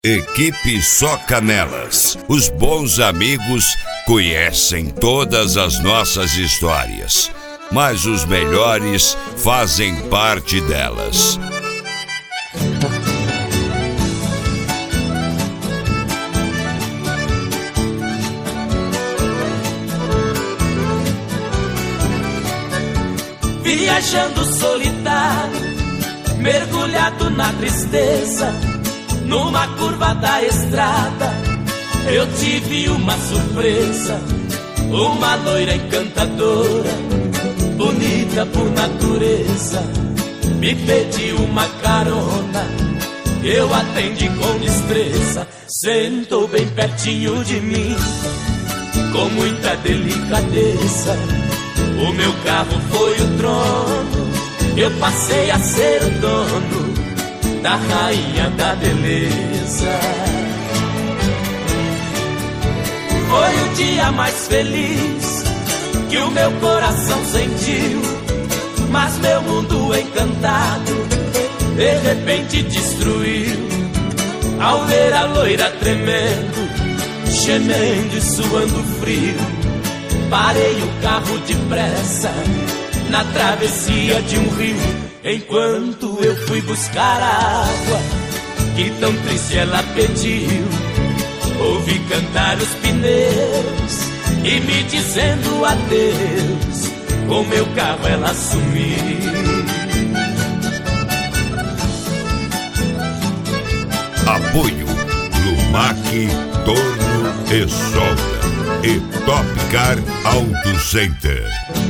Equipe Só Canelas. Os bons amigos conhecem todas as nossas histórias, mas os melhores fazem parte delas. Viajando solitário, mergulhado na tristeza, numa curva da estrada, eu tive uma surpresa. Uma loira encantadora, bonita por natureza, me pediu uma carona, eu atendi com destreza. Sentou bem pertinho de mim, com muita delicadeza. O meu carro foi o trono, eu passei a ser o dono da rainha da beleza. Foi o dia mais feliz que o meu coração sentiu, mas meu mundo encantado de repente destruiu. Ao ver a loira tremendo, gemendo e suando frio, parei o carro depressa na travessia de um rio. Enquanto eu fui buscar a água que tão triste ela pediu, ouvi cantar os pneus e me dizendo adeus. Com meu carro ela sumiu. Apoio Lumac, Torno e Solda e Topcar Auto Center.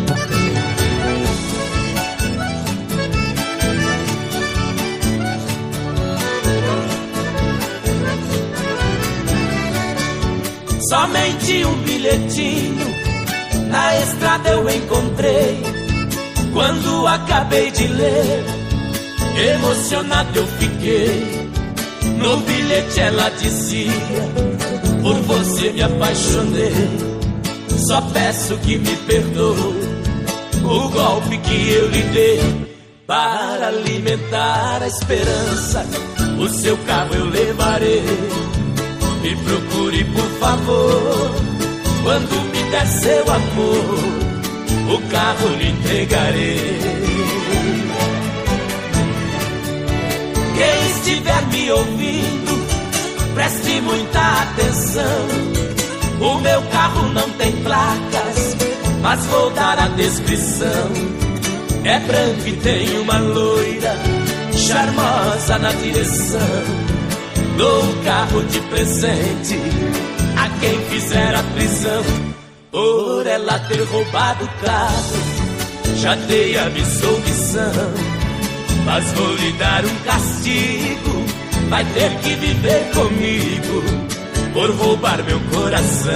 Somente um bilhetinho na estrada eu encontrei. Quando acabei de ler, emocionado eu fiquei. No bilhete ela dizia: por você me apaixonei, só peço que me perdoe o golpe que eu lhe dei. Para alimentar a esperança, o seu carro eu levarei. Me procure por favor, quando me der seu amor, o carro lhe entregarei. Quem estiver me ouvindo, preste muita atenção. O meu carro não tem placas, mas vou dar a descrição. É branco e tem uma loira charmosa na direção. Dou o carro de presente a quem fizer a prisão, por ela ter roubado o carro. Já dei a absolvição, mas vou lhe dar um castigo. Vai ter que viver comigo por roubar meu coração.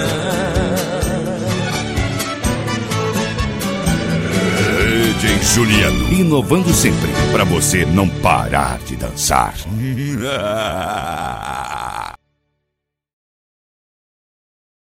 DJ Juliano, inovando sempre para você não parar de dançar.